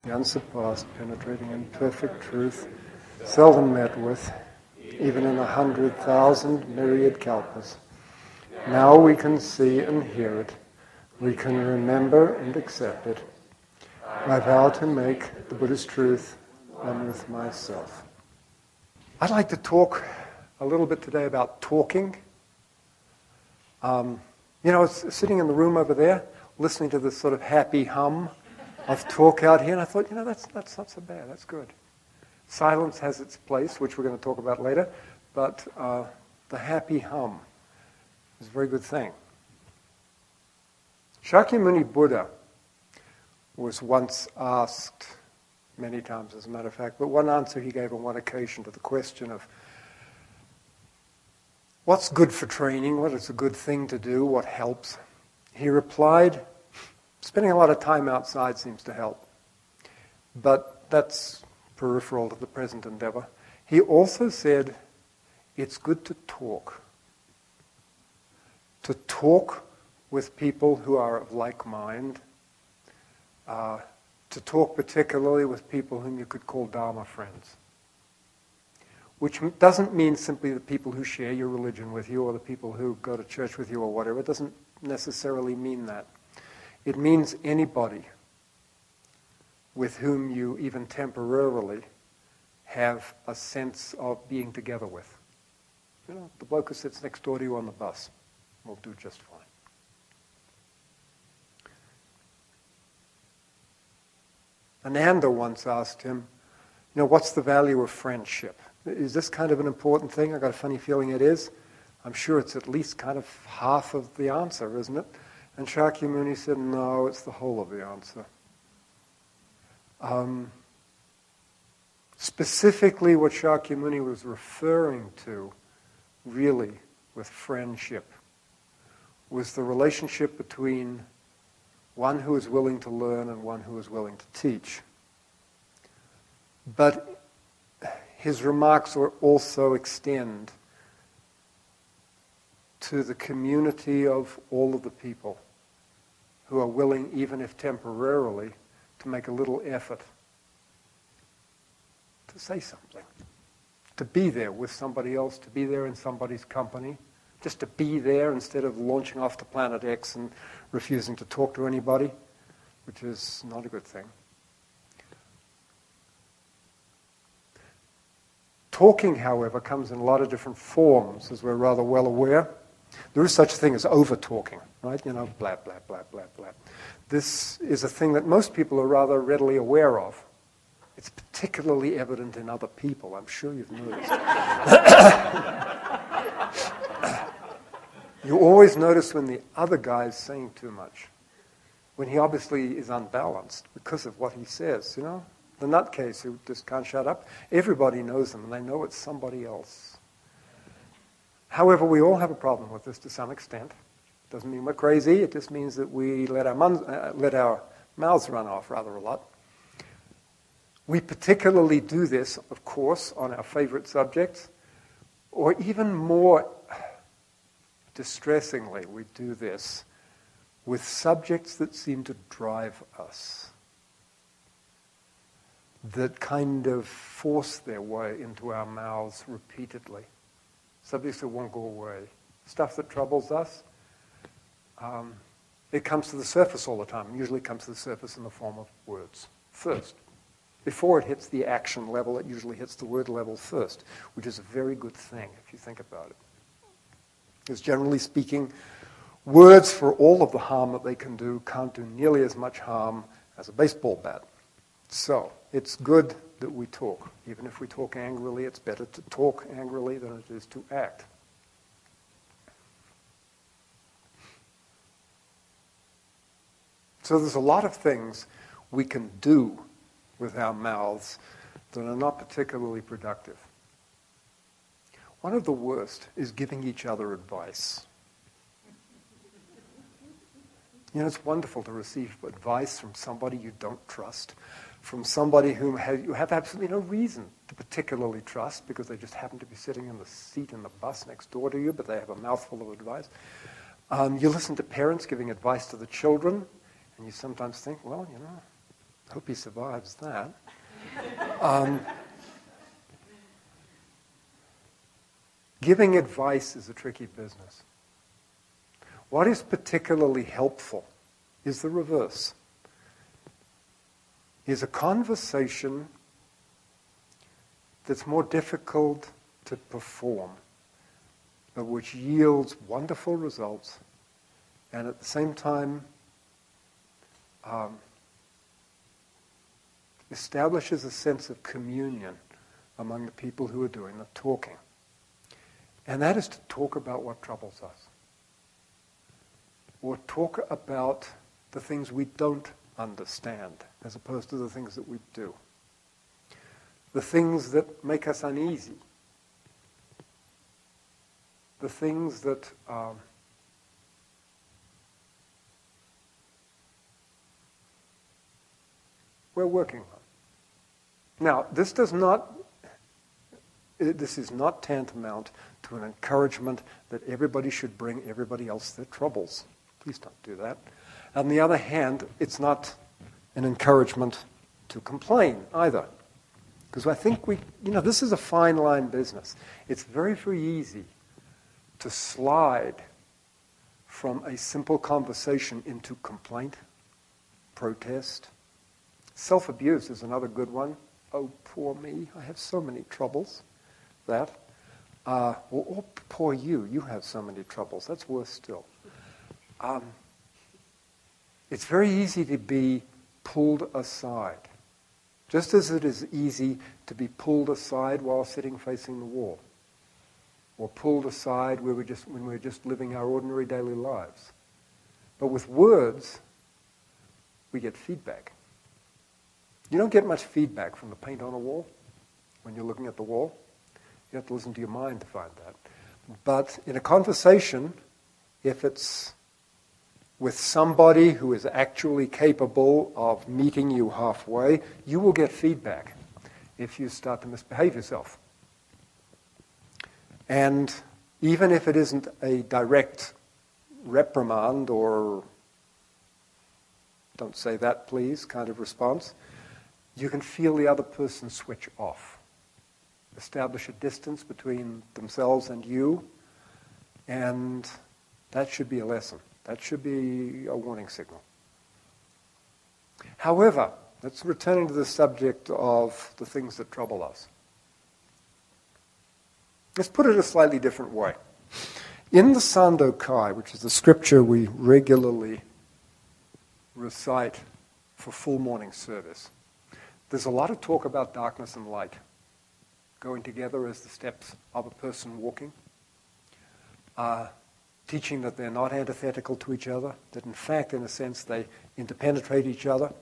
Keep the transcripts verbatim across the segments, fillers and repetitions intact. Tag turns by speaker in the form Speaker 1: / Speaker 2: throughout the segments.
Speaker 1: the unsurpassed, penetrating and perfect truth, seldom met with, even in a hundred thousand myriad kalpas. Now we can see and hear it. We can remember and accept it. I vow to make the Buddha's truth one with myself. I'd like to talk a little bit today about talking. Um, you know, I was sitting in the room over there, listening to this sort of happy hum of talk out here, and I thought, you know, that's, that's not so bad, that's good. Silence has its place, which we're going to talk about later, but uh, the happy hum is a very good thing. Shakyamuni Buddha was once asked, many times as a matter of fact, but one answer he gave on one occasion to the question of what's good for training, what is a good thing to do, what helps? He replied, spending a lot of time outside seems to help, but that's peripheral to the present endeavor. He also said, it's good to talk. To talk with people who are of like mind, uh, to talk particularly with people whom you could call Dharma friends. Which doesn't mean simply the people who share your religion with you or the people who go to church with you or whatever. It doesn't necessarily mean that. It means anybody with whom you even temporarily have a sense of being together with. You know, the bloke who sits next door to you on the bus will do just fine. Ananda once asked him, you know, what's the value of friendship? Is this kind of an important thing? I've got a funny feeling it is. I'm sure it's at least kind of half of the answer, isn't it? And Shakyamuni said, no, it's the whole of the answer. Um, specifically what Shakyamuni was referring to, really, with friendship, was the relationship between one who is willing to learn and one who is willing to teach. But his remarks also extend to the community of all of the people who are willing, even if temporarily, to make a little effort to say something, to be there with somebody else, to be there in somebody's company, just to be there instead of launching off to Planet X and refusing to talk to anybody, which is not a good thing. Talking, however, comes in a lot of different forms, as we're rather well aware. There is such a thing as over-talking, right? You know, blah, blah, blah, blah, blah. This is a thing that most people are rather readily aware of. It's particularly evident in other people. I'm sure you've noticed. You always notice when the other guy is saying too much, when he obviously is unbalanced because of what he says, you know? The nutcase who just can't shut up, everybody knows them and they know it's somebody else. However, we all have a problem with this to some extent. Doesn't mean we're crazy, it just means that we let our, mun- uh, let our mouths run off rather a lot. We particularly do this, of course, on our favorite subjects, or even more distressingly, we do this with subjects that seem to drive us, that kind of force their way into our mouths repeatedly. Subjects that won't go away. Stuff that troubles us, um, it comes to the surface all the time. It usually comes to the surface in the form of words first. Before it hits the action level, it usually hits the word level first, which is a very good thing if you think about it. Because generally speaking, words, for all of the harm that they can do, can't do nearly as much harm as a baseball bat. So, it's good that we talk. Even if we talk angrily, it's better to talk angrily than it is to act. So there's a lot of things we can do with our mouths that are not particularly productive. One of the worst is giving each other advice. You know, it's wonderful to receive advice from somebody you don't trust, from somebody whom have, you have absolutely no reason to particularly trust because they just happen to be sitting in the seat in the bus next door to you, but they have a mouthful of advice. Um, you listen to parents giving advice to the children, and you sometimes think, well, you know, Hope he survives that. Um, giving advice is a tricky business. What is particularly helpful is the reverse. Is a conversation that's more difficult to perform, but which yields wonderful results, and at the same time um, establishes a sense of communion among the people who are doing the talking. And that is to talk about what troubles us, or talk about the things we don't understand, as opposed to the things that we do. The things that make us uneasy. The things that um, we're working on. Now, this does not, this is not tantamount to an encouragement that everybody should bring everybody else their troubles. Please don't do that. On the other hand, it's not an encouragement to complain either. Because I think we, you know, this is a fine line business. It's very, very easy to slide from a simple conversation into complaint, protest. Self-abuse is another good one. Oh, poor me, I have so many troubles. That. Uh, or, or poor you, you have so many troubles. That's worse still. Um, it's very easy to be pulled aside. Just as it is easy to be pulled aside while sitting facing the wall, or pulled aside where we're just, when we're just living our ordinary daily lives. But with words, we get feedback. You don't get much feedback from the paint on a wall when you're looking at the wall. You have to listen to your mind to find that. But in a conversation, if it's with somebody who is actually capable of meeting you halfway, you will get feedback if you start to misbehave yourself. And even if it isn't a direct reprimand or don't say that please kind of response, you can feel the other person switch off. Establish a distance between themselves and you, and that should be a lesson. That should be a warning signal. However, let's return to the subject of the things that trouble us. Let's put it a slightly different way. In the Sandokai, which is the scripture we regularly recite for full morning service, there's a lot of talk about darkness and light going together as the steps of a person walking. Uh, teaching that they're not antithetical to each other, that in fact, in a sense, they interpenetrate each other.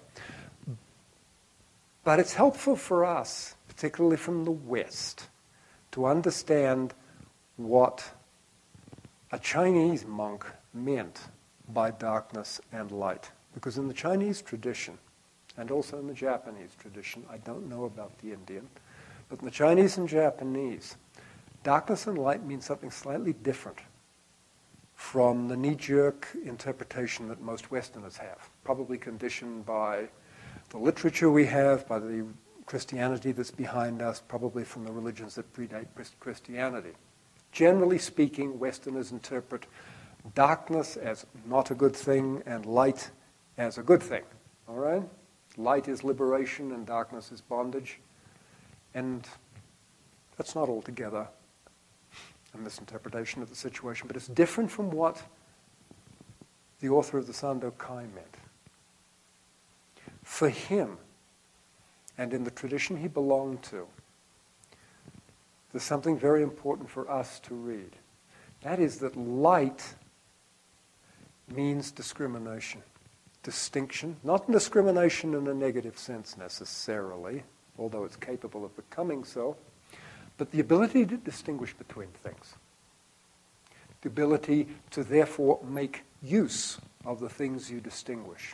Speaker 1: But it's helpful for us, particularly from the West, to understand what a Chinese monk meant by darkness and light. Because in the Chinese tradition, and also in the Japanese tradition, I don't know about the Indian, but in the Chinese and Japanese, darkness and light mean something slightly different from the knee-jerk interpretation that most Westerners have, probably conditioned by the literature we have, by the Christianity that's behind us, probably from the religions that predate Christianity. Generally speaking, Westerners interpret darkness as not a good thing and light as a good thing. All right? Light is liberation and darkness is bondage. And that's not altogether a misinterpretation of the situation, but it's different from what the author of the Sandokai meant. For him, and in the tradition he belonged to, there's something very important for us to read. That is that light means discrimination. Distinction, not discrimination in a negative sense necessarily, although it's capable of becoming so, but the ability to distinguish between things. The ability to therefore make use of the things you distinguish.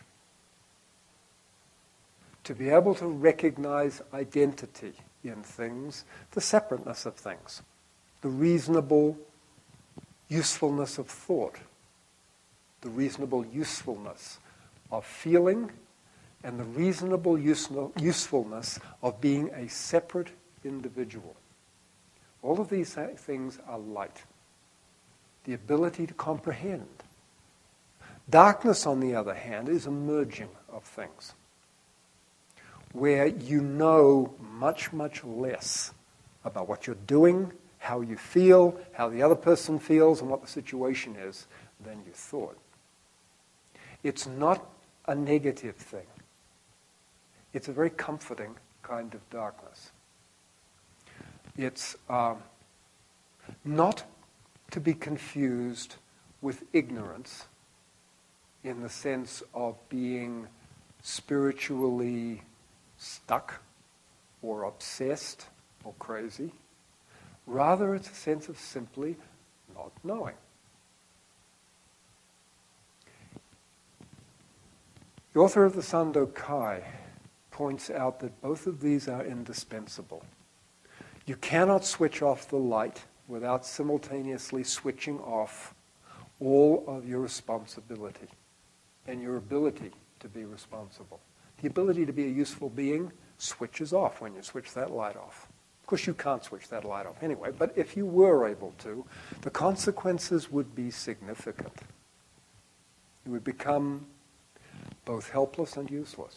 Speaker 1: To be able to recognize identity in things, the separateness of things, the reasonable usefulness of thought, the reasonable usefulness of feeling, and the reasonable usefulness of being a separate individual. All of these things are light. The ability to comprehend. Darkness, on the other hand, is a merging of things, where you know much, much less about what you're doing, how you feel, how the other person feels, and what the situation is than you thought. It's not a negative thing. It's a very comforting kind of darkness. It's um, not to be confused with ignorance in the sense of being spiritually stuck or obsessed or crazy. Rather, it's a sense of simply not knowing. The author of the Sandokai points out that both of these are indispensable. You cannot switch off the light without simultaneously switching off all of your responsibility and your ability to be responsible. The ability to be a useful being switches off when you switch that light off. Of course, you can't switch that light off anyway, but if you were able to, the consequences would be significant. You would become both helpless and useless.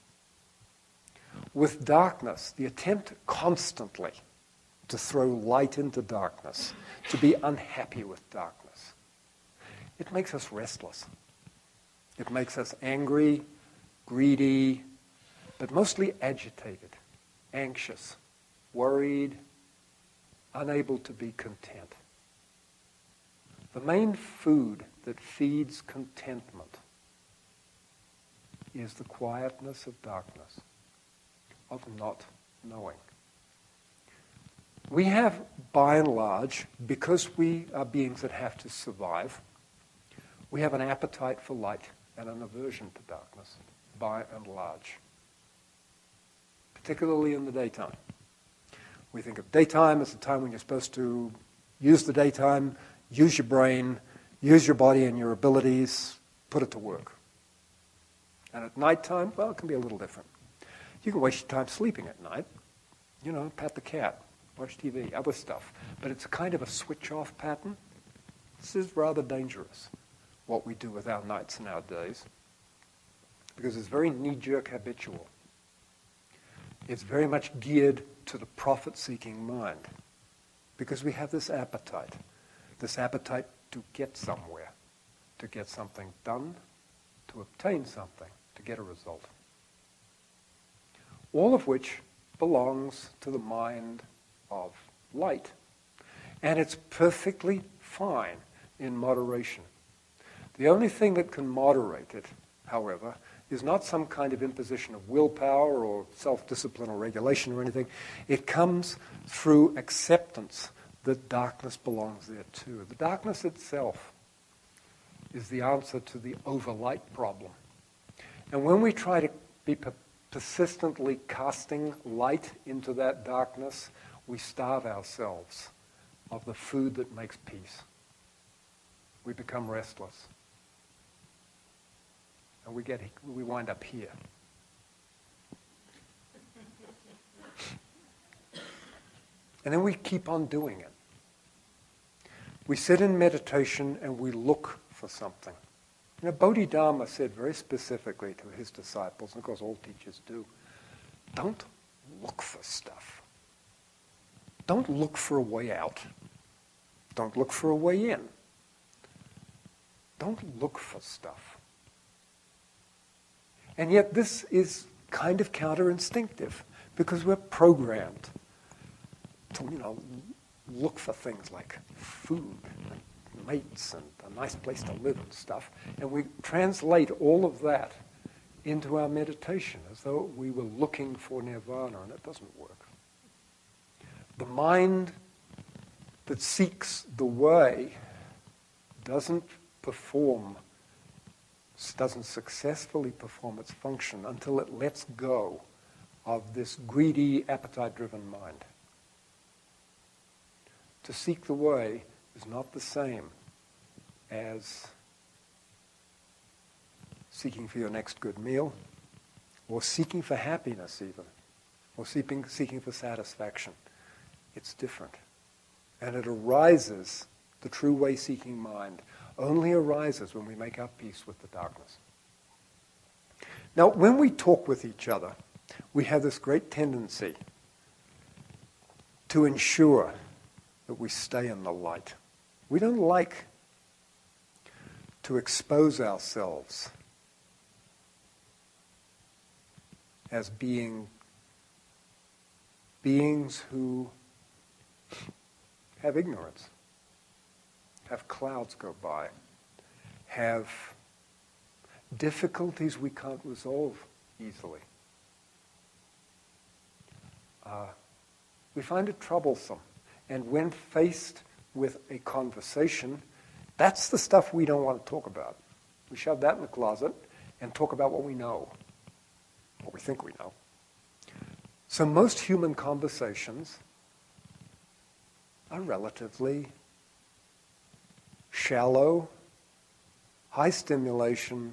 Speaker 1: With darkness, the attempt constantly to throw light into darkness, to be unhappy with darkness, it makes us restless. It makes us angry, greedy, but mostly agitated, anxious, worried, unable to be content. The main food that feeds contentment is the quietness of darkness, of not knowing. We have, by and large, because we are beings that have to survive, we have an appetite for light and an aversion to darkness, by and large, particularly in the daytime. We think of daytime as the time when you're supposed to use the daytime, use your brain, use your body and your abilities, put it to work. And at nighttime, well, it can be a little different. You can waste your time sleeping at night. You know, pat the cat, watch T V, other stuff. But it's a kind of a switch-off pattern. This is rather dangerous, what we do with our nights and our days, because it's very knee-jerk habitual. It's very much geared to the profit-seeking mind, because we have this appetite, this appetite to get somewhere, to get something done, to obtain something, to get a result. All of which belongs to the mind of light. And it's perfectly fine in moderation. The only thing that can moderate it, however, is not some kind of imposition of willpower or self-discipline or regulation or anything. It comes through acceptance that darkness belongs there too. The darkness itself is the answer to the overlight problem. And when we try to be per- persistently casting light into that darkness, we starve ourselves of the food that makes peace. We become restless. And we get we wind up here. And then we keep on doing it. We sit in meditation and we look for something. You know, Bodhidharma said very specifically to his disciples, and of course all teachers do, don't look for stuff. Don't look for a way out. Don't look for a way in. Don't look for stuff. And yet this is kind of counterinstinctive, because we're programmed to, you know, look for things like food and mates and a nice place to live and stuff. And we translate all of that into our meditation as though we were looking for nirvana, and it doesn't work. The mind that seeks the way doesn't perform, doesn't successfully perform its function until it lets go of this greedy, appetite-driven mind. To seek the way is not the same as seeking for your next good meal, or seeking for happiness even, or seeking, seeking for satisfaction. It's different. And it arises, the true way-seeking mind only arises when we make our peace with the darkness. Now, when we talk with each other, we have this great tendency to ensure that we stay in the light. We don't like to expose ourselves as being beings who have ignorance, have clouds go by, have difficulties we can't resolve easily. Uh, we find it troublesome. And when faced with a conversation, that's the stuff we don't want to talk about. We shove that in the closet and talk about what we know, what we think we know. So most human conversations are relatively shallow, high stimulation,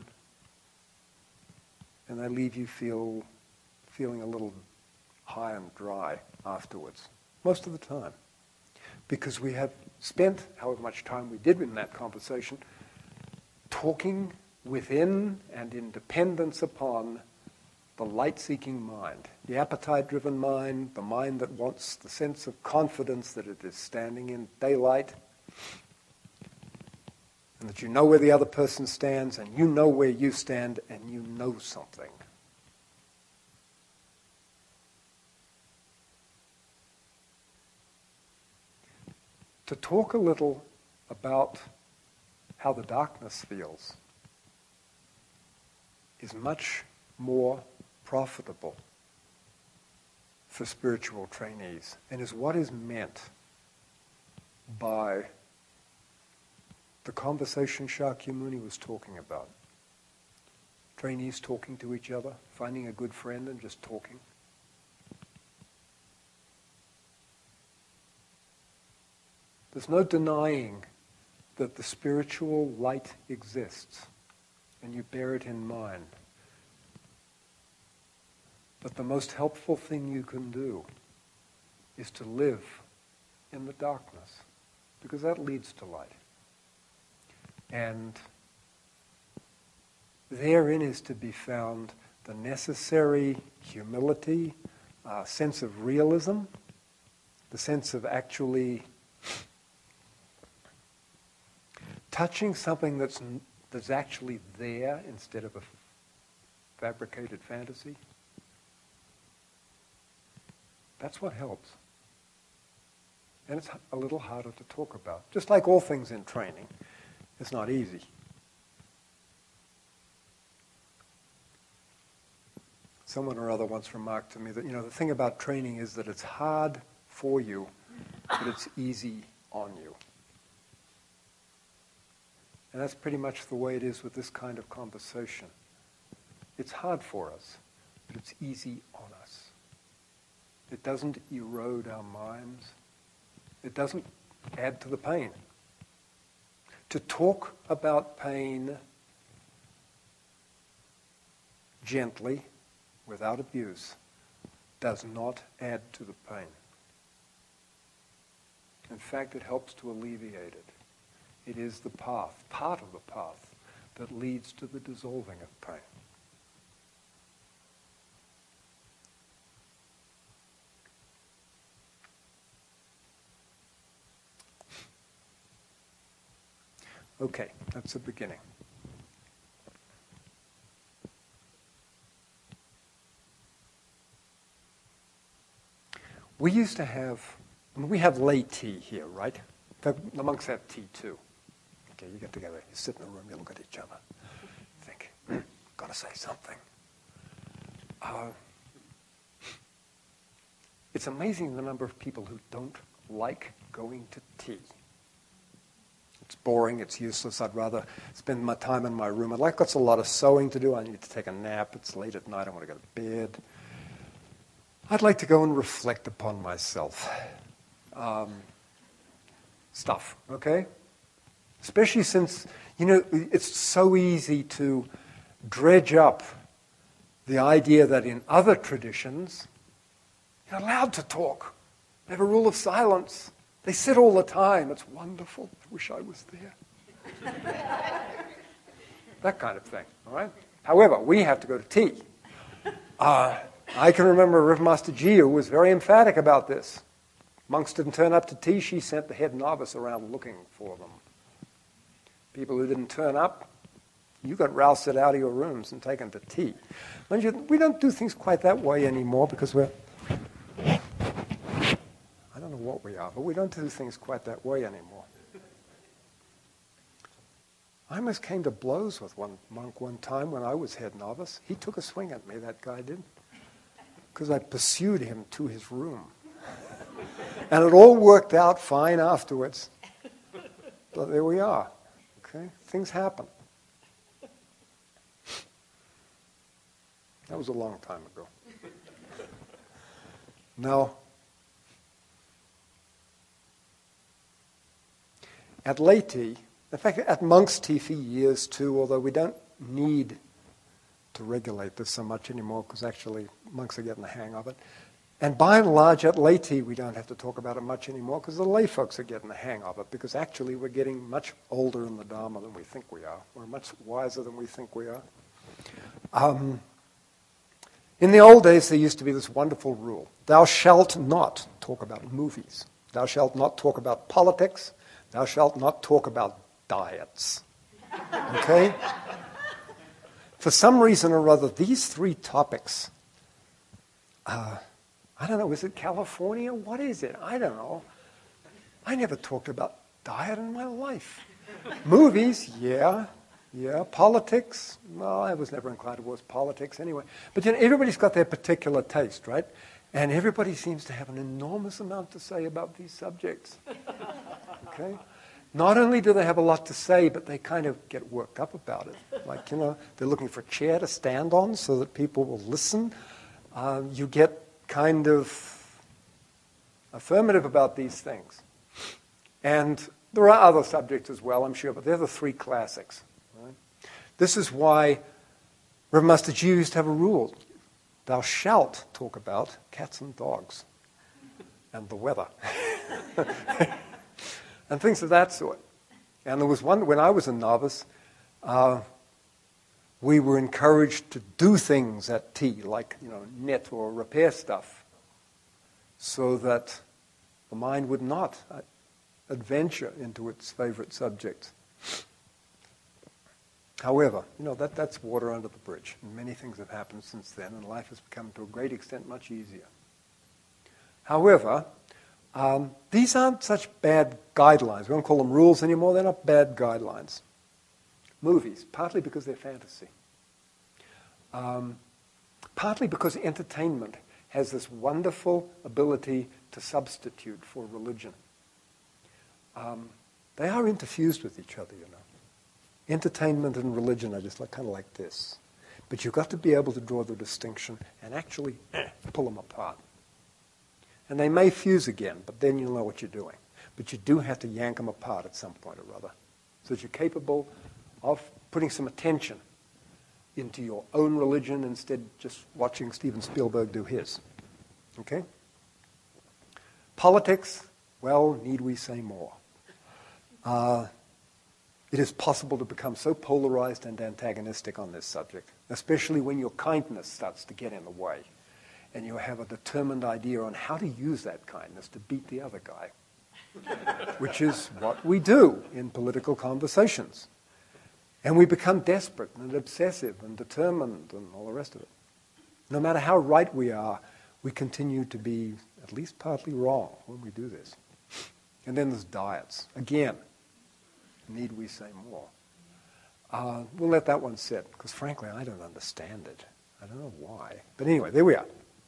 Speaker 1: and they leave you feel feeling a little high and dry afterwards, most of the time. Because we have spent however much time we did in that conversation talking within and in dependence upon the light-seeking mind, the appetite-driven mind, the mind that wants the sense of confidence that it is standing in daylight, and that you know where the other person stands, and you know where you stand, and you know something. To talk a little about how the darkness feels is much more profitable for spiritual trainees, and is what is meant by the conversation Shakyamuni was talking about. Trainees talking to each other, finding a good friend and just talking. There's no denying that the spiritual light exists, and you bear it in mind. But the most helpful thing you can do is to live in the darkness, because that leads to light. And therein is to be found the necessary humility, uh, sense of realism, the sense of actually touching something that's that's actually there instead of a fabricated fantasy. That's what helps. And it's a little harder to talk about. Just like all things in training, it's not easy. Someone or other once remarked to me that, you know, the thing about training is that it's hard for you, but it's easy on you. And that's pretty much the way it is with this kind of conversation. It's hard for us, but it's easy on us. It doesn't erode our minds. It doesn't add to the pain. To talk about pain gently, without abuse, does not add to the pain. In fact, it helps to alleviate it. It is the path, part of the path, that leads to the dissolving of pain. Okay, that's the beginning. We used to have, I mean, we have lay tea here, right? The, the monks have tea too. Okay, you get together, you sit in the room, you look at each other, you think, hmm, gotta say something. Uh, it's amazing the number of people who don't like going to tea. It's boring, it's useless, I'd rather spend my time in my room. I'd like got a lot of sewing to do, I need to take a nap, it's late at night, I want to go to bed. I'd like to go and reflect upon myself. Um, stuff, okay? Especially since, you know, it's so easy to dredge up the idea that in other traditions, you're allowed to talk. They have a rule of silence. They sit all the time. It's wonderful. I wish I was there. That kind of thing, all right? However, we have to go to tea. Uh, I can remember River Master Jiu was very emphatic about this. Monks didn't turn up to tea. She sent the head novice around looking for them. People who didn't turn up, you got rousted out of your rooms and taken to tea. Mind you, we don't do things quite that way anymore because we're... I don't know what we are, but we don't do things quite that way anymore. I almost came to blows with one monk one time when I was head novice. He took a swing at me, that guy did, because I pursued him to his room. And it all worked out fine afterwards. But there we are. Okay? Things happen. That was a long time ago. Now, at lay tea, in fact, at monk's tea for years too, although we don't need to regulate this so much anymore because actually monks are getting the hang of it. And by and large, at lay tea, we don't have to talk about it much anymore because the lay folks are getting the hang of it because actually we're getting much older in the Dharma than we think we are. We're much wiser than we think we are. Um, in the old days, there used to be this wonderful rule. Thou shalt not talk about movies. Thou shalt not talk about politics. Thou shalt not talk about diets. Okay? For some reason or other, these three topics, uh, I don't know, is it California? What is it? I don't know. I never talked about diet in my life. Movies, yeah. Yeah, politics, well, I was never inclined towards politics anyway. But you know, everybody's got their particular taste, right? And everybody seems to have an enormous amount to say about these subjects. Okay? Not only do they have a lot to say, but they kind of get worked up about it. Like, you know, they're looking for a chair to stand on so that people will listen. Uh, you get kind of affirmative about these things. And there are other subjects as well, I'm sure, but they're the three classics. Right? This is why Reverend Master Jiu used to have a rule. Thou shalt talk about cats and dogs and the weather. And things of that sort. And there was one, when I was a novice, uh, we were encouraged to do things at tea, like, you know, knit or repair stuff, so that the mind would not uh, adventure into its favorite subject. However, you know, that, that's water under the bridge. And many things have happened since then, and life has become, to a great extent, much easier. However, Um, these aren't such bad guidelines. We don't call them rules anymore. They're not bad guidelines. Movies, partly because they're fantasy. Um, partly because entertainment has this wonderful ability to substitute for religion. Um, they are interfused with each other, you know. Entertainment and religion are just like kind of like this. But you've got to be able to draw the distinction and actually eh, pull them apart. And they may fuse again, but then you'll know what you're doing. But you do have to yank them apart at some point or other, so that you're capable of putting some attention into your own religion instead of just watching Steven Spielberg do his. Okay? Politics, well, need we say more? Uh, it is possible to become so polarized and antagonistic on this subject, especially when your kindness starts to get in the way. And you have a determined idea on how to use that kindness to beat the other guy, which is what we do in political conversations. And we become desperate and obsessive and determined and all the rest of it. No matter how right we are, we continue to be at least partly wrong when we do this. And then there's diets. Again, need we say more? Uh, we'll let that one sit, because frankly, I don't understand it. I don't know why. But anyway, there we are.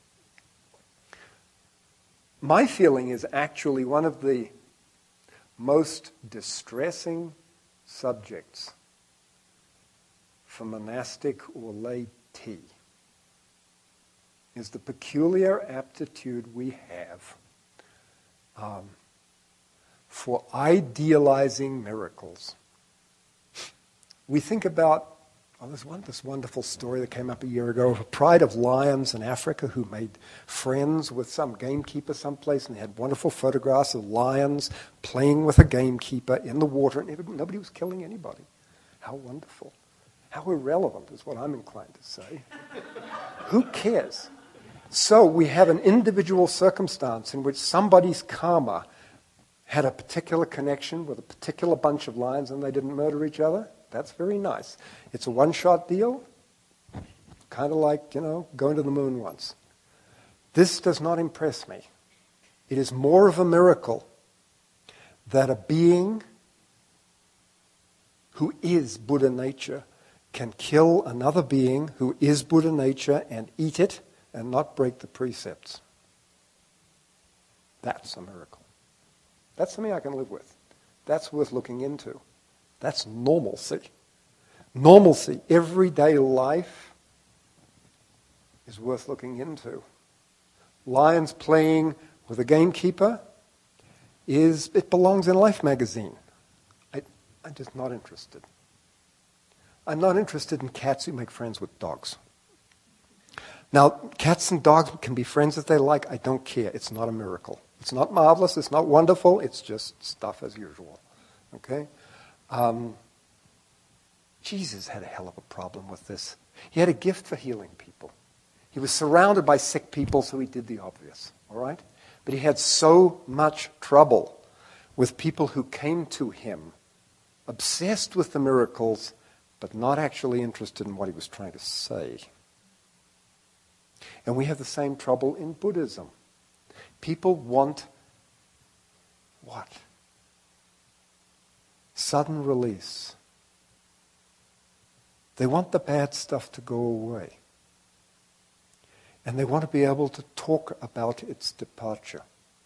Speaker 1: My feeling is actually one of the most distressing subjects for monastic or lay tea is the peculiar aptitude we have um, for idealizing miracles. We think about
Speaker 2: Oh, there's one, this wonderful story that came up a year ago of a pride of lions in Africa who made friends with some gamekeeper someplace, and they had wonderful photographs of lions playing with a gamekeeper in the water, and everybody, nobody was killing anybody. How wonderful. How irrelevant is what I'm inclined to say. Who cares? So we have an individual circumstance in which somebody's karma had a particular connection with a particular bunch of lions and they didn't murder each other. That's very nice. It's a one-shot deal, kind of like, you know, going to the moon once. This does not impress me. It is more of a miracle that a being who is Buddha nature can kill another being who is Buddha nature and eat it and not break the precepts. That's a miracle. That's something I can live with. That's worth looking into. That's normalcy. Normalcy, everyday life, is worth looking into. Lions playing with a gamekeeper is, it belongs in Life magazine. I, I'm just not interested. I'm not interested in cats who make friends with dogs. Now, cats and dogs can be friends if they like. I don't care. It's not a miracle. It's not marvelous. It's not wonderful. It's just stuff as usual. Okay? Um, Jesus had a hell of a problem with this. He had a gift for healing people. He was surrounded by sick people, so he did the obvious. All right? But he had so much trouble with people who came to him, obsessed with the miracles, but not actually interested in what he was trying to say. And we have the same trouble in Buddhism. People want what? Sudden release. They want the bad stuff to go away. And they want to be able to talk about its departure.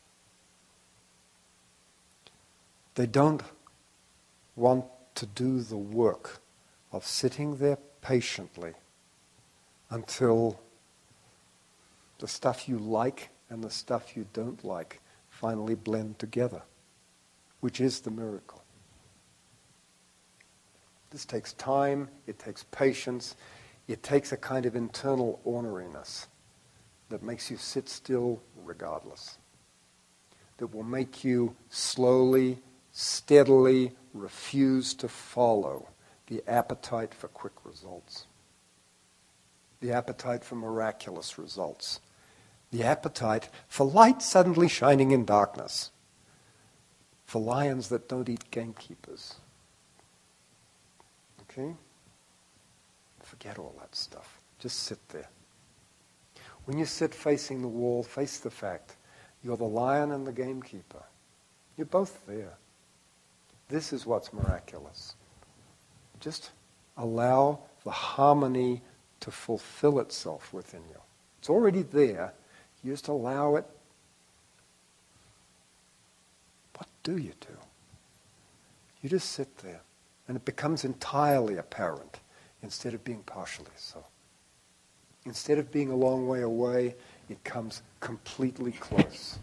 Speaker 2: They don't want to do the work of sitting there patiently until the stuff you like and the stuff you don't like finally blend together, which is the miracle. This takes time, it takes patience, it takes a kind of internal orneriness that makes you sit still regardless, that will make you slowly, steadily refuse to follow the appetite for quick results, the appetite for miraculous results, the appetite for light suddenly shining in darkness, for lions that don't eat gamekeepers. Okay? Forget all that stuff. Just sit there. When you sit facing the wall, face the fact you're the lion and the gamekeeper. You're both there. This is what's miraculous. Just allow the harmony to fulfill itself within you. It's already there. You just allow it. What do you do? You just sit there, and it becomes entirely apparent instead of being partially so. Instead of being a long way away, it comes completely close.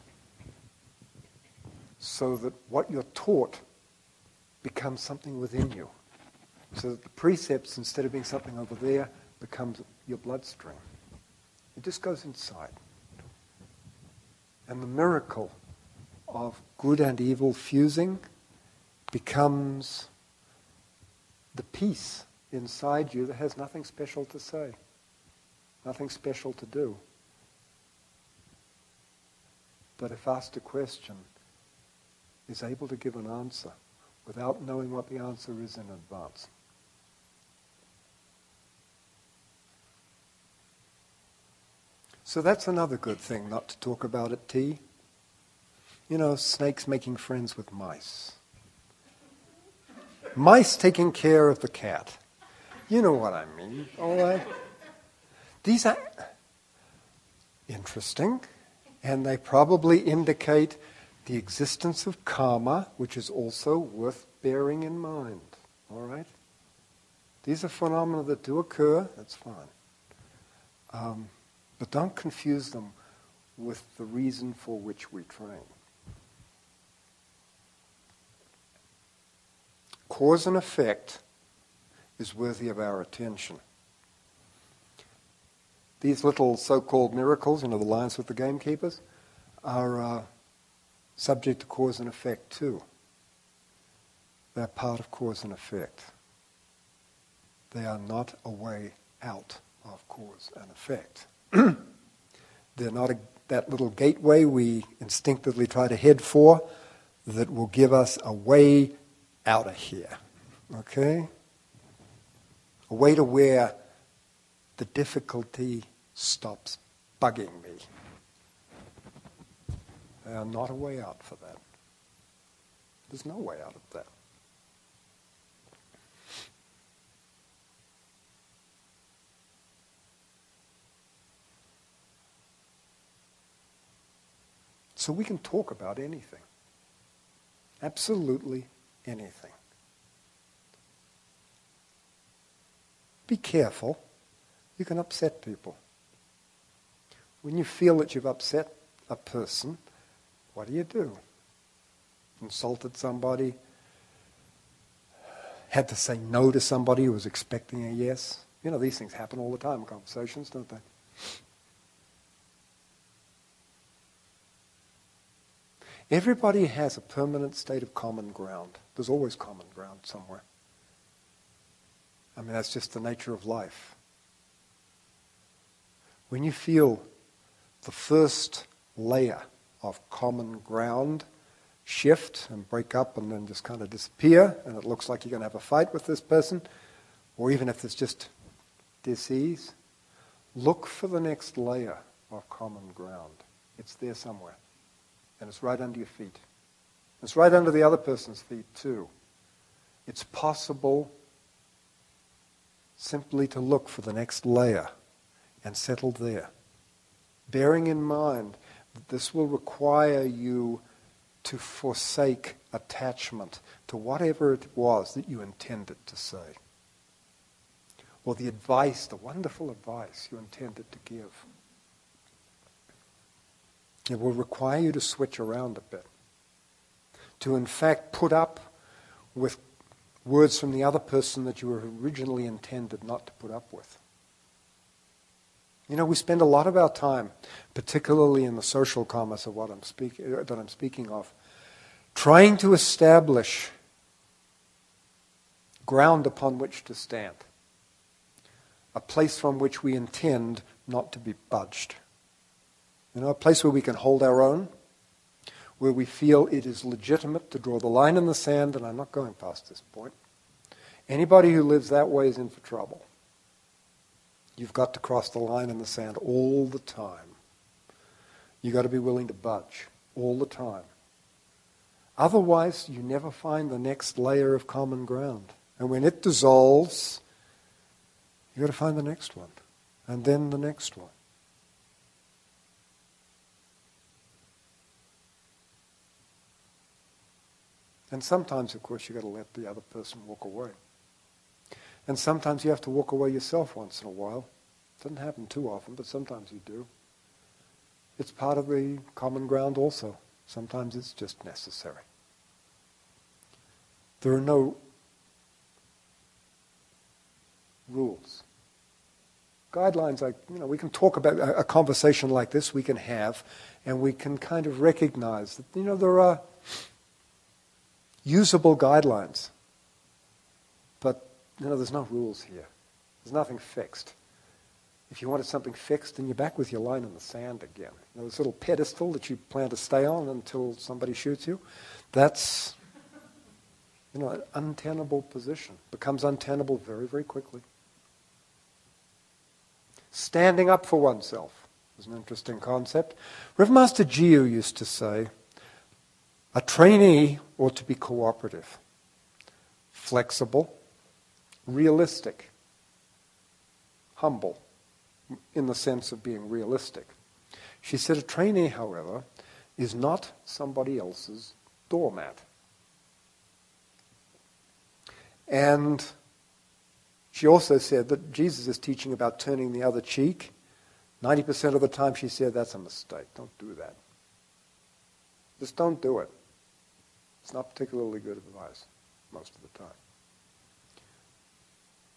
Speaker 2: So that what you're taught becomes something within you. So that the precepts, instead of being something over there, becomes your bloodstream. It just goes inside. And the miracle of good and evil fusing becomes the peace inside you that has nothing special to say, nothing special to do. But if asked a question, is able to give an answer without knowing what the answer is in advance. So that's another good thing not to talk about at tea. You know, snakes making friends with mice. Mice taking care of the cat. You know what I mean, all right? These are interesting, and they probably indicate the existence of karma, which is also worth bearing in mind, all right? These are phenomena that do occur, that's fine. Um, but don't confuse them with the reason for which we train. Cause and effect is worthy of our attention. These little so-called miracles, you know, the lions with the gamekeepers, are uh, subject to cause and effect too. They're part of cause and effect. They are not a way out of cause and effect. They're not a, that little gateway we instinctively try to head for that will give us a way out of here. Okay? A way to where the difficulty stops bugging me. They are not a way out for that. There's no way out of that. So we can talk about anything. Absolutely anything. Be careful. You can upset people. When you feel that you've upset a person, what do you do? Insulted somebody? Had to say no to somebody who was expecting a yes? You know, these things happen all the time in conversations, don't they? Everybody has a permanent state of common ground. There's always common ground somewhere. I mean, that's just the nature of life. When you feel the first layer of common ground shift and break up and then just kind of disappear, and it looks like you're going to have a fight with this person, or even if there's just dis-ease, look for the next layer of common ground. It's there somewhere. And it's right under your feet. It's right under the other person's feet too. It's possible simply to look for the next layer and settle there. Bearing in mind that this will require you to forsake attachment to whatever it was that you intended to say. Or the advice, the wonderful advice you intended to give. It will require you to switch around a bit. To in fact put up with words from the other person that you were originally intended not to put up with. You know, we spend a lot of our time, particularly in the social commerce of what I'm speak- that I'm speaking of, trying to establish ground upon which to stand. A place from which we intend not to be budged. You know, a place where we can hold our own, where we feel it is legitimate to draw the line in the sand, and I'm not going past this point. Anybody who lives that way is in for trouble. You've got to cross the line in the sand all the time. You've got to be willing to budge all the time. Otherwise, you never find the next layer of common ground. And when it dissolves, you've got to find the next one, and then the next one. And sometimes, of course, you've got to let the other person walk away. And sometimes you have to walk away yourself once in a while. It doesn't happen too often, but sometimes you do. It's part of the common ground also. Sometimes it's just necessary. There are no rules. Guidelines, like, you know, we can talk about a, a conversation like this we can have, and we can kind of recognize that, you know, there are usable guidelines. But, you know, there's no rules here. There's nothing fixed. If you wanted something fixed, then you're back with your line in the sand again. You know, this little pedestal that you plan to stay on until somebody shoots you, that's, you know, an untenable position. Becomes untenable very, very quickly. Standing up for oneself is an interesting concept. Reverend Master Jiu used to say, a trainee ought to be cooperative, flexible, realistic, humble, in the sense of being realistic. She said a trainee, however, is not somebody else's doormat. And she also said that Jesus is teaching about turning the other cheek. ninety percent of the time she said, that's a mistake. Don't do that. Just don't do it. It's not particularly good advice most of the time.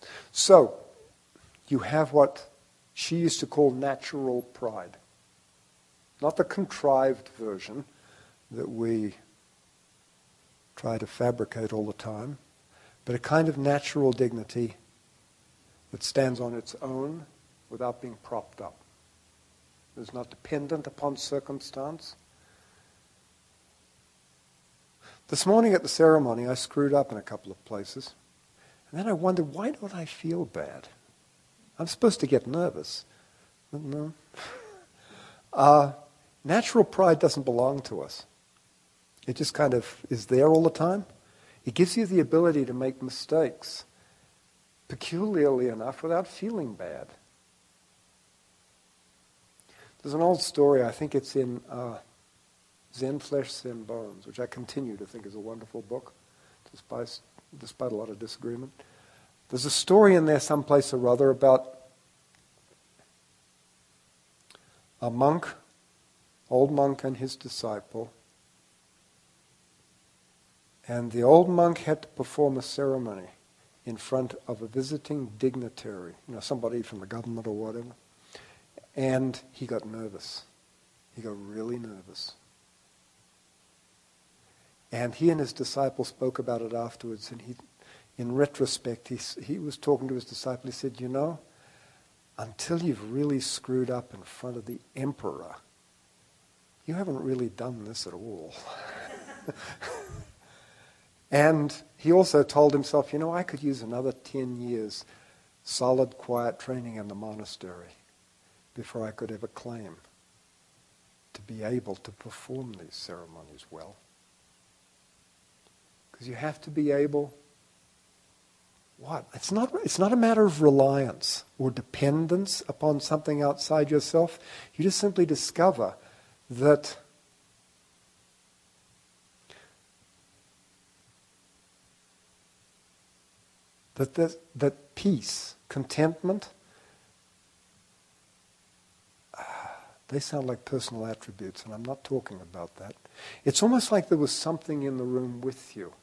Speaker 2: So, you have what she used to call natural pride. Not the contrived version that we try to fabricate all the time, but a kind of natural dignity that stands on its own without being propped up. It's not dependent upon circumstance. This morning at the ceremony, I screwed up in a couple of places. And then I wondered, why don't I feel bad? I'm supposed to get nervous. But no. uh, natural pride doesn't belong to us. It just kind of is there all the time. It gives you the ability to make mistakes, peculiarly enough, without feeling bad. There's an old story, I think it's in uh, Zen Flesh, Zen Bones, which I continue to think is a wonderful book, despite, despite a lot of disagreement. There's a story in there someplace or other about a monk, old monk and his disciple. And the old monk had to perform a ceremony in front of a visiting dignitary, you know, somebody from the government or whatever. And he got nervous. He got really nervous. And he and his disciple spoke about it afterwards. And he, in retrospect, he, he was talking to his disciple. He said, you know, until you've really screwed up in front of the emperor, you haven't really done this at all. And he also told himself, you know, I could use another ten years solid, quiet training in the monastery before I could ever claim to be able to perform these ceremonies well. Because you have to be able, what? It's not, it's not a matter of reliance or dependence upon something outside yourself. You just simply discover that that, that, that peace, contentment, they sound like personal attributes, and I'm not talking about that. It's almost like there was something in the room with you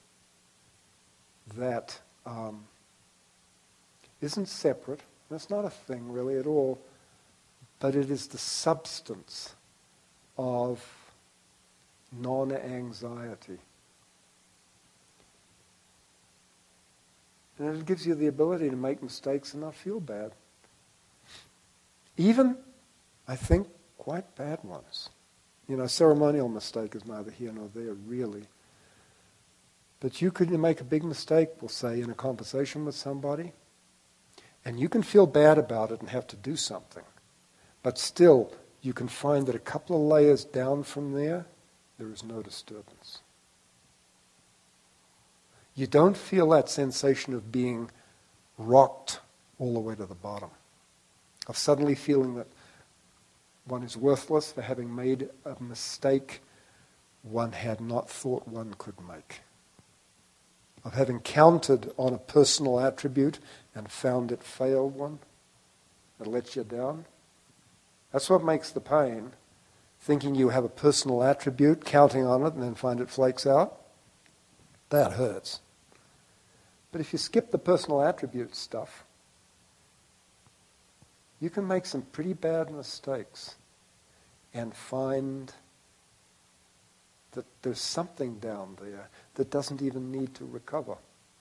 Speaker 2: that um, isn't separate, and it's not a thing really at all, but it is the substance of non-anxiety. And it gives you the ability to make mistakes and not feel bad. Even, I think, quite bad ones. You know, ceremonial mistake is neither here nor there, really. But you could make a big mistake, we'll say, in a conversation with somebody, and you can feel bad about it and have to do something. But still, you can find that a couple of layers down from there, there is no disturbance. You don't feel that sensation of being rocked all the way to the bottom, of suddenly feeling that one is worthless for having made a mistake one had not thought one could make, of having counted on a personal attribute and found it failed one, it lets you down. That's what makes the pain, thinking you have a personal attribute, counting on it, and then find it flakes out. That hurts. But if you skip the personal attribute stuff, you can make some pretty bad mistakes and find that there's something down there that doesn't even need to recover.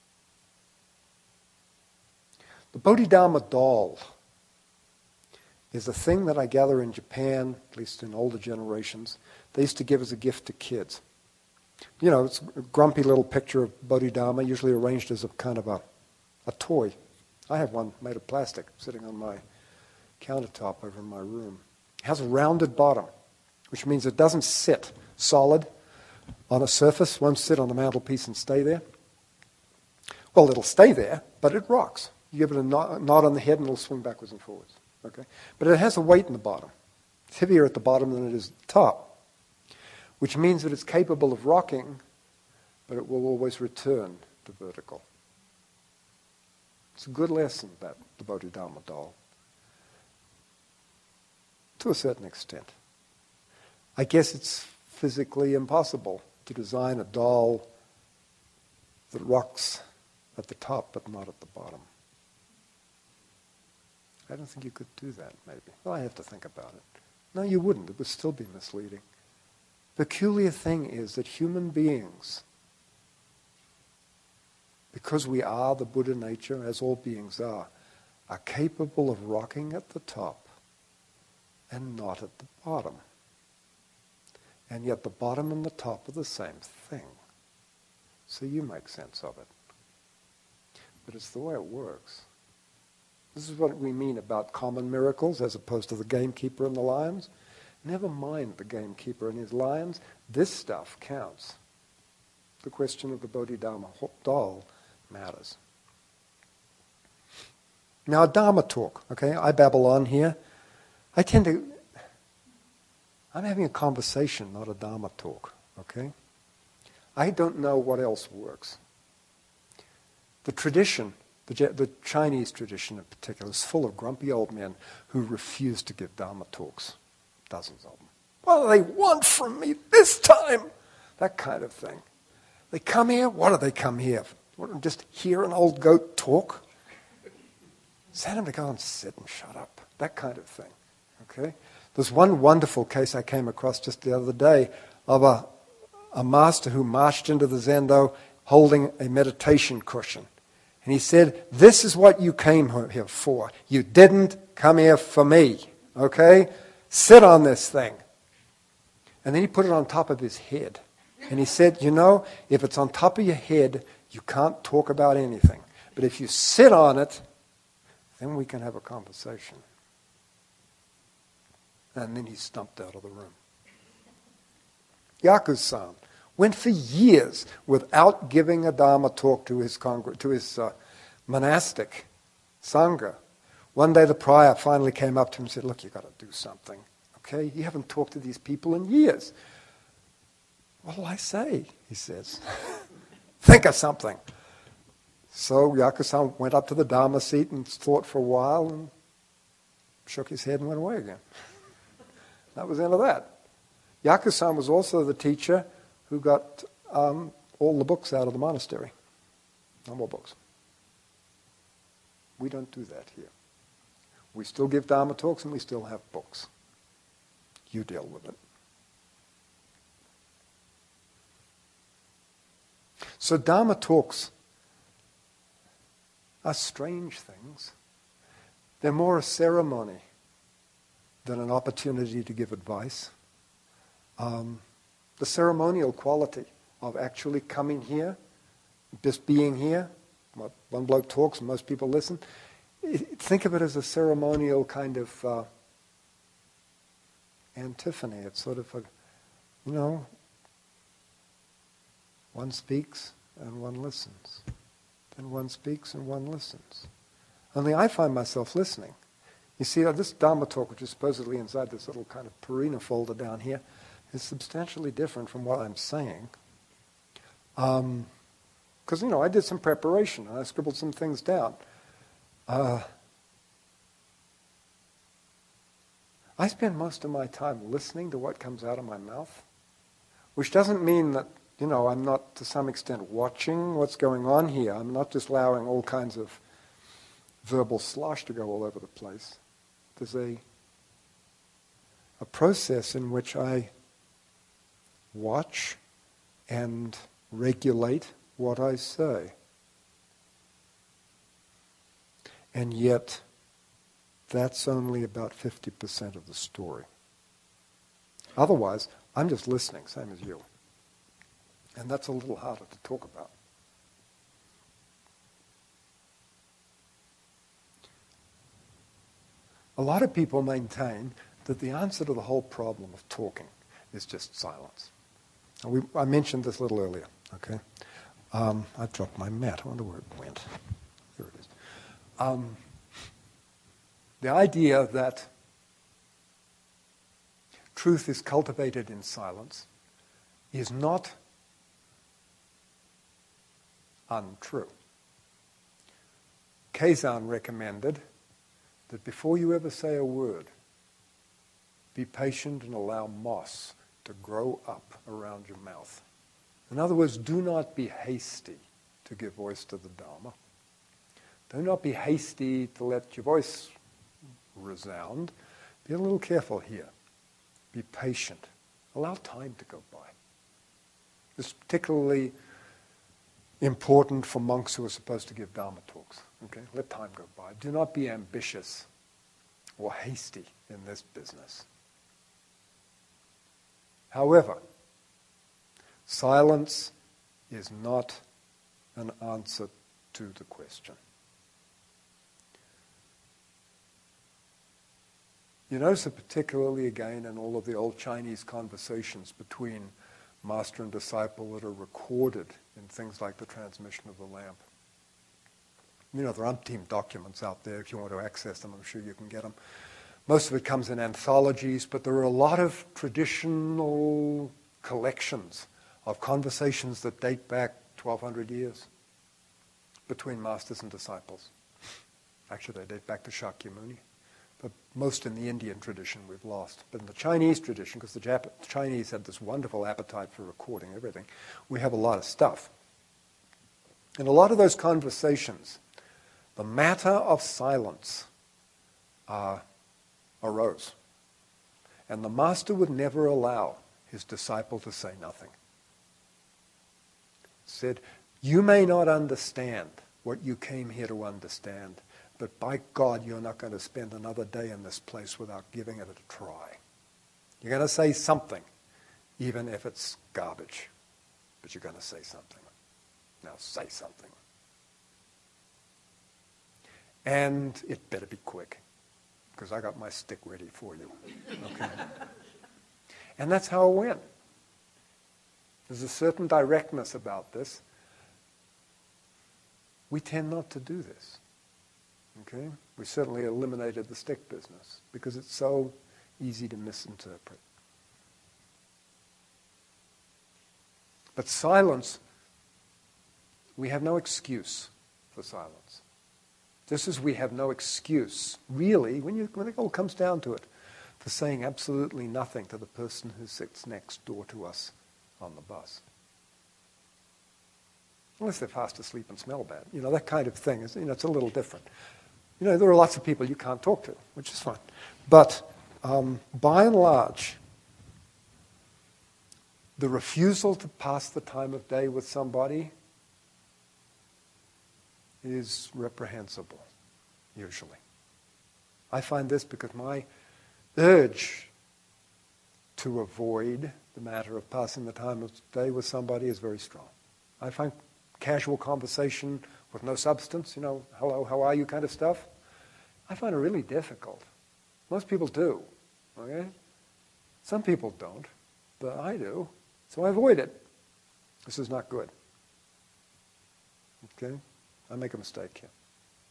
Speaker 2: The Bodhidharma doll is a thing that I gather in Japan, at least in older generations, they used to give as a gift to kids. You know, it's a grumpy little picture of Bodhidharma, usually arranged as a kind of a, a toy. I have one made of plastic sitting on my countertop over in my room. It has a rounded bottom, which means it doesn't sit solid on a surface, won't sit on the mantelpiece and stay there. Well, it'll stay there, but it rocks. You give it a nod, nod on the head and it'll swing backwards and forwards. Okay? But it has a weight in the bottom. It's heavier at the bottom than it is at the top, which means that it's capable of rocking, but it will always return to vertical. It's a good lesson, that, the Bodhidharma doll, to a certain extent. I guess it's physically impossible to design a doll that rocks at the top but not at the bottom. I don't think you could do that, maybe. Well, I have to think about it. No, you wouldn't. It would still be misleading. The peculiar thing is that human beings, because we are the Buddha nature, as all beings are, are capable of rocking at the top and not at the bottom. And yet the bottom and the top are the same thing. So you make sense of it. But it's the way it works. This is what we mean about common miracles as opposed to the gamekeeper and the lions. Never mind the gamekeeper and his lions. This stuff counts. The question of the Bodhidharma doll matters. Now, Dharma talk, okay? I babble on here. I tend to... I'm having a conversation, not a Dharma talk, okay? I don't know what else works. The tradition, the, the Chinese tradition in particular, is full of grumpy old men who refuse to give Dharma talks. Dozens of them. What do they want from me this time? That kind of thing. They come here, what do they come here? What, just hear an old goat talk? Send them to go and sit and shut up. That kind of thing, okay? There's one wonderful case I came across just the other day of a, a master who marched into the Zendo holding a meditation cushion. And he said, this is what you came here for. You didn't come here for me, okay? Sit on this thing. And then he put it on top of his head. And he said, you know, if it's on top of your head, you can't talk about anything. But if you sit on it, then we can have a conversation. And then he stumped out of the room. Yaku-san went for years without giving a Dharma talk to his, congr- to his uh, monastic Sangha. One day the prior finally came up to him and said, look, you've got to do something. Okay? You haven't talked to these people in years. What'll I say? He says. Think of something. So Yaku-san went up to the Dharma seat and thought for a while and shook his head and went away again. That was the end of that. Yaku-san was also the teacher who got um, all the books out of the monastery. No more books. We don't do that here. We still give Dharma talks and we still have books. You deal with it. So Dharma talks are strange things. They're more a ceremony than an opportunity to give advice. Um, the ceremonial quality of actually coming here, just being here, one bloke talks and most people listen, think of it as a ceremonial kind of uh, antiphony. It's sort of a, you know, one speaks and one listens. Then one speaks and one listens. Only I find myself listening. You see, this Dharma talk, which is supposedly inside this little kind of Purina folder down here, is substantially different from what I'm saying. Because, um, you know, I did some preparation and I scribbled some things down. Uh, I spend most of my time listening to what comes out of my mouth, which doesn't mean that, you know, I'm not to some extent watching what's going on here. I'm not just allowing all kinds of verbal slosh to go all over the place. There's a, a process in which I watch and regulate what I say. And yet, that's only about fifty percent of the story. Otherwise, I'm just listening, same as you. And that's a little harder to talk about. A lot of people maintain that the answer to the whole problem of talking is just silence. And we, I mentioned this a little earlier, okay? Um, I dropped my mat. I wonder where it went. Here it is. Um, the idea that truth is cultivated in silence is not untrue. Keizan recommended that before you ever say a word, be patient and allow moss to grow up around your mouth. In other words, do not be hasty to give voice to the Dharma. Do not be hasty to let your voice resound. Be a little careful here. Be patient. Allow time to go by. It's particularly important for monks who are supposed to give Dharma talks. Okay? Let time go by. Do not be ambitious or hasty in this business. However, silence is not an answer to the question. You notice it particularly again in all of the old Chinese conversations between master and disciple that are recorded in things like the transmission of the lamp. You know, there are umpteen documents out there. If you want to access them, I'm sure you can get them. Most of it comes in anthologies, but there are a lot of traditional collections of conversations that date back twelve hundred years between masters and disciples. Actually, they date back to Shakyamuni. But most in the Indian tradition we've lost. But in the Chinese tradition, because the Jap- Chinese had this wonderful appetite for recording everything, we have a lot of stuff. In a lot of those conversations, the matter of silence uh, arose. And the master would never allow his disciple to say nothing. He said, you may not understand what you came here to understand, but by God, you're not going to spend another day in this place without giving it a try. You're going to say something, even if it's garbage. But you're going to say something. Now say something. And it better be quick, because I got my stick ready for you. Okay? And that's how it went. There's a certain directness about this. We tend not to do this. Okay? We certainly eliminated the stick business because it's so easy to misinterpret. But silence, we have no excuse for silence. Just as we have no excuse, really, when, you, when it all comes down to it, for saying absolutely nothing to the person who sits next door to us on the bus. Unless they're fast asleep and smell bad. You know, that kind of thing, is, you know, it's a little different. You know, there are lots of people you can't talk to, which is fine. But um, by and large, the refusal to pass the time of day with somebody is reprehensible, usually. I find this because my urge to avoid the matter of passing the time of day with somebody is very strong. I find casual conversation with no substance, you know, hello, how are you kind of stuff, I find it really difficult. Most people do, okay? Some people don't, but I do. So I avoid it. This is not good. Okay? I make a mistake here.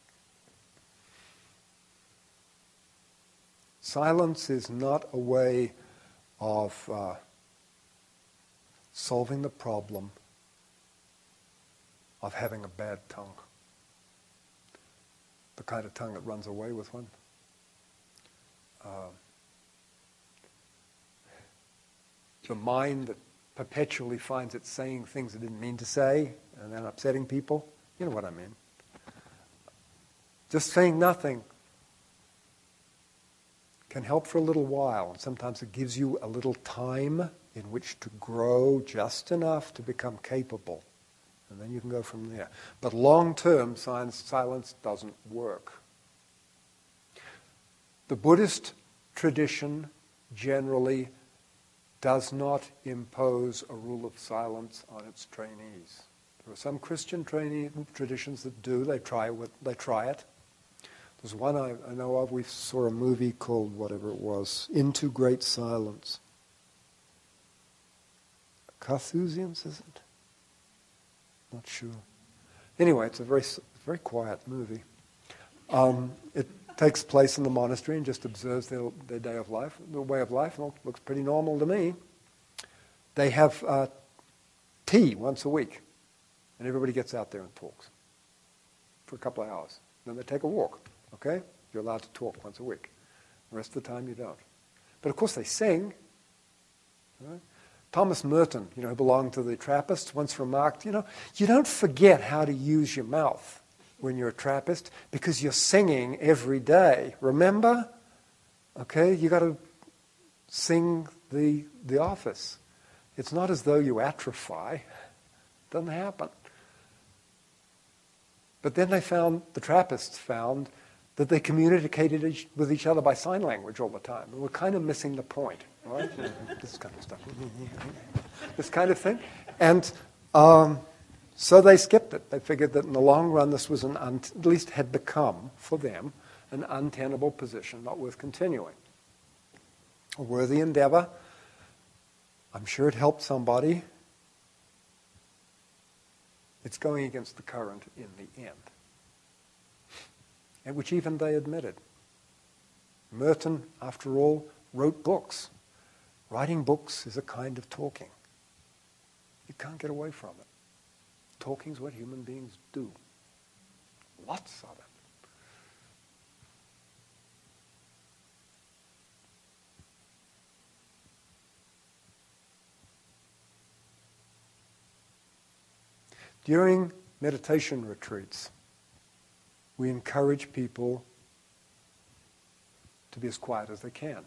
Speaker 2: Silence is not a way of uh, solving the problem of having a bad tongue. The kind of tongue that runs away with one. Uh, the mind that perpetually finds it saying things it didn't mean to say and then upsetting people. You know what I mean. Just saying nothing can help for a little while. And sometimes it gives you a little time in which to grow just enough to become capable. And then you can go from there. But long-term, silence doesn't work. The Buddhist tradition generally does not impose a rule of silence on its trainees. There are some Christian trainee traditions that do. They try it. They try it. There's one I, I know of. We saw a movie called whatever it was, Into Great Silence. Carthusians, is it? Not sure. Anyway, it's a very, very quiet movie. Um, it takes place in the monastery and just observes their, their day of life, their way of life, and it looks pretty normal to me. They have uh, tea once a week, and everybody gets out there and talks for a couple of hours. Then they take a walk, okay? You're allowed to talk once a week. The rest of the time you don't. But of course they sing, right? Thomas Merton, you know, who belonged to the Trappists, once remarked, you know, you don't forget how to use your mouth when you're a Trappist because you're singing every day. Remember? Okay, you got to sing the the office. It's not as though you atrophy. It doesn't happen. But then they found, the Trappists found, that they communicated each, with each other by sign language all the time. And we're kind of missing the point, right? This kind of stuff. This kind of thing. And um, so they skipped it. They figured that in the long run this was an, un- at least had become, for them, an untenable position, not worth continuing. A worthy endeavor. I'm sure it helped somebody. It's going against the current in the end. And which even they admitted. Merton, after all, wrote books. Writing books is a kind of talking. You can't get away from it. Talking's what human beings do. Lots of it. During meditation retreats, we encourage people to be as quiet as they can.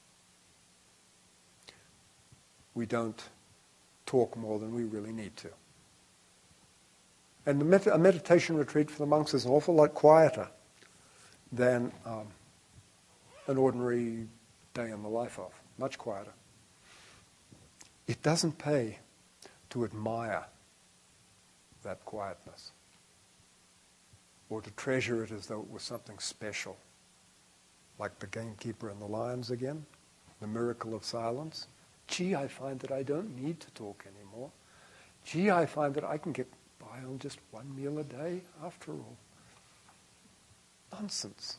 Speaker 2: We don't talk more than we really need to. And the med- a meditation retreat for the monks is an awful lot quieter than um, an ordinary day in the life of. Much quieter. It doesn't pay to admire that quietness, or to treasure it as though it was something special, like the gamekeeper and the lions again, the miracle of silence. Gee, I find that I don't need to talk anymore. Gee, I find that I can get by on just one meal a day after all. Nonsense.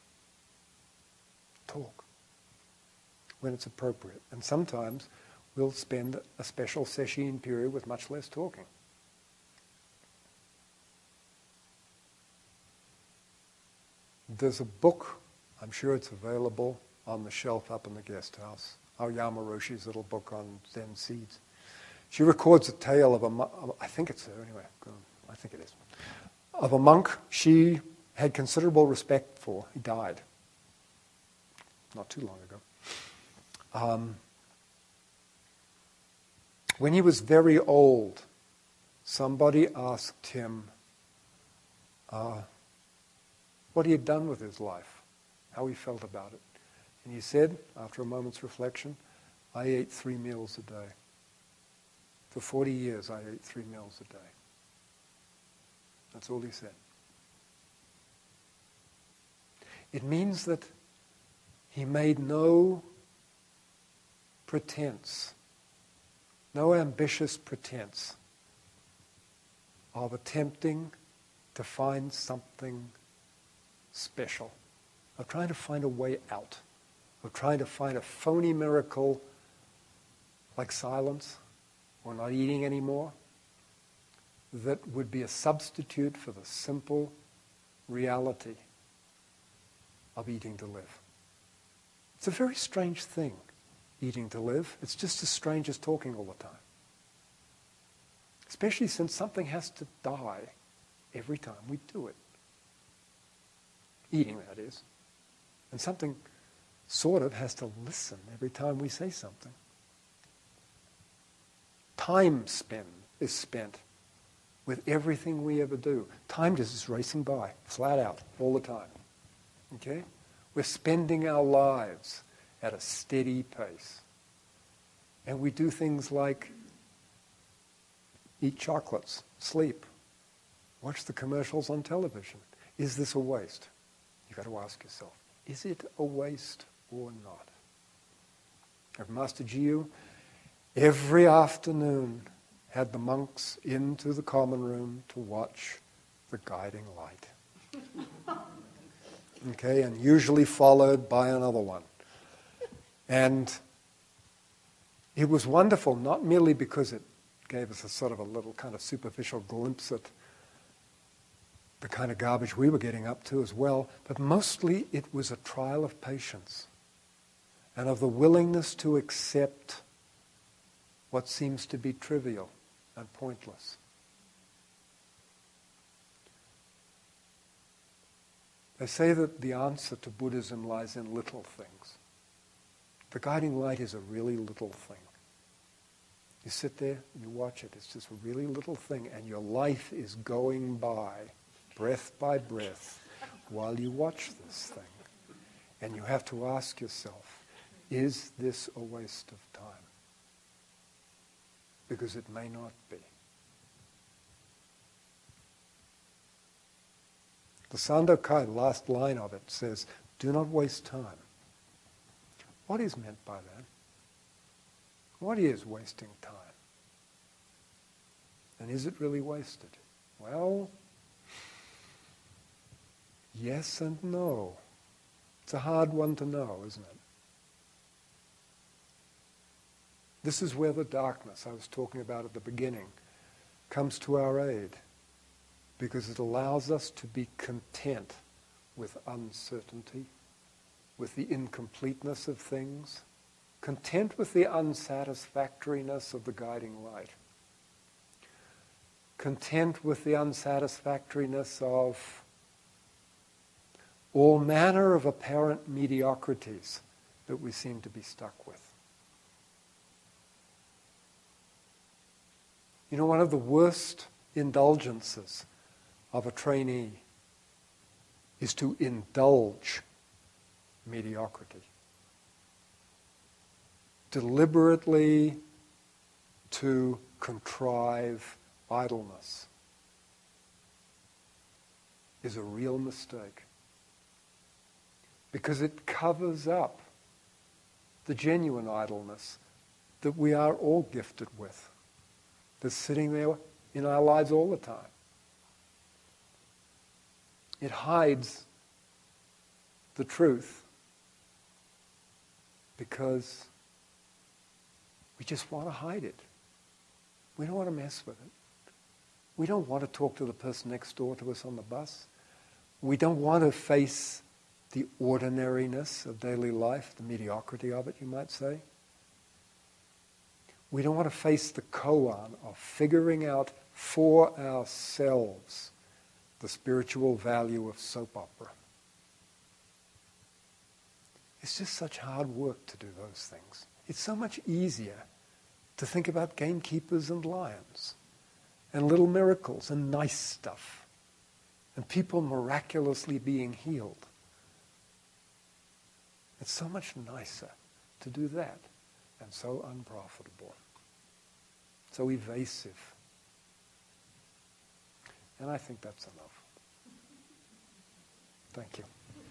Speaker 2: Talk when it's appropriate. And sometimes we'll spend a special session period with much less talking. There's a book, I'm sure it's available on the shelf up in the guest house, Aoyama Roshi's little book on Zen seeds. She records a tale of a monk, I think it's her anyway, I think it is, of a monk she had considerable respect for. He died not too long ago. Um, when he was very old, somebody asked him, uh, what he had done with his life, how he felt about it. And he said, after a moment's reflection, I ate three meals a day. For forty years, I ate three meals a day. That's all he said. It means that he made no pretense, no ambitious pretense of attempting to find something special, of trying to find a way out, of trying to find a phony miracle like silence or not eating anymore that would be a substitute for the simple reality of eating to live. It's a very strange thing, eating to live. It's just as strange as talking all the time. Especially since something has to die every time we do it. Eating, that is. And something sort of has to listen every time we say something. Time spent is spent with everything we ever do. Time just is racing by, flat out, all the time. Okay? We're spending our lives at a steady pace. And we do things like eat chocolates, sleep, watch the commercials on television. Is this a waste? You've got to ask yourself, is it a waste or not? If Master Jiyu every afternoon had the monks into the common room to watch the guiding light. Okay, and usually followed by another one. And it was wonderful, not merely because it gave us a sort of a little kind of superficial glimpse at the kind of garbage we were getting up to as well, but mostly it was a trial of patience and of the willingness to accept what seems to be trivial and pointless. They say that the answer to Buddhism lies in little things. The guiding light is a really little thing. You sit there, you watch it, it's just a really little thing, and your life is going by, breath by breath, while you watch this thing. And you have to ask yourself, is this a waste of time? Because it may not be. The Sandokai, the last line of it, says, do not waste time. What is meant by that? What is wasting time? And is it really wasted? Well, yes and no. It's a hard one to know, isn't it? This is where the darkness I was talking about at the beginning comes to our aid, because it allows us to be content with uncertainty, with the incompleteness of things, content with the unsatisfactoriness of the guiding light, content with the unsatisfactoriness of all manner of apparent mediocrities that we seem to be stuck with. You know, one of the worst indulgences of a trainee is to indulge mediocrity. Deliberately to contrive idleness is a real mistake, because it covers up the genuine idleness that we are all gifted with, that's sitting there in our lives all the time. It hides the truth because we just want to hide it. We don't want to mess with it. We don't want to talk to the person next door to us on the bus. We don't want to face the ordinariness of daily life, the mediocrity of it, you might say. We don't want to face the koan of figuring out for ourselves the spiritual value of soap opera. It's just such hard work to do those things. It's so much easier to think about gamekeepers and lions and little miracles and nice stuff and people miraculously being healed. It's so much nicer to do that, and so unprofitable, so evasive. And I think that's enough. Thank you.